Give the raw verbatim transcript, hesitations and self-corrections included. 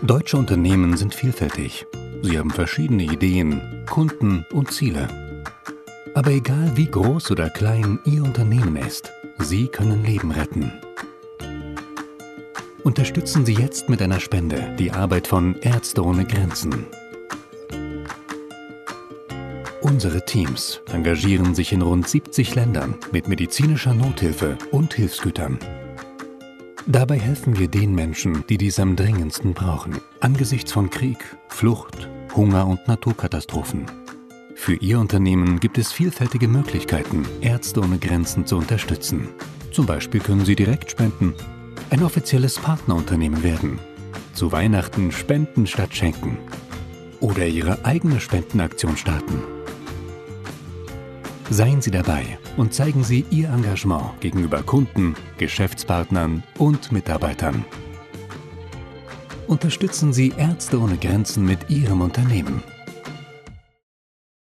Deutsche Unternehmen sind vielfältig. Sie haben verschiedene Ideen, Kunden und Ziele. Aber egal wie groß oder klein Ihr Unternehmen ist, Sie können Leben retten. Unterstützen Sie jetzt mit einer Spende die Arbeit von Ärzte ohne Grenzen. Unsere Teams engagieren sich in rund siebzig Ländern mit medizinischer Nothilfe und Hilfsgütern. Dabei helfen wir den Menschen, die dies am dringendsten brauchen, angesichts von Krieg, Flucht, Hunger und Naturkatastrophen. Für Ihr Unternehmen gibt es vielfältige Möglichkeiten, Ärzte ohne Grenzen zu unterstützen. Zum Beispiel können Sie direkt spenden, ein offizielles Partnerunternehmen werden, zu Weihnachten spenden statt schenken oder Ihre eigene Spendenaktion starten. Seien Sie dabei und zeigen Sie Ihr Engagement gegenüber Kunden, Geschäftspartnern und Mitarbeitern. Unterstützen Sie Ärzte ohne Grenzen mit Ihrem Unternehmen.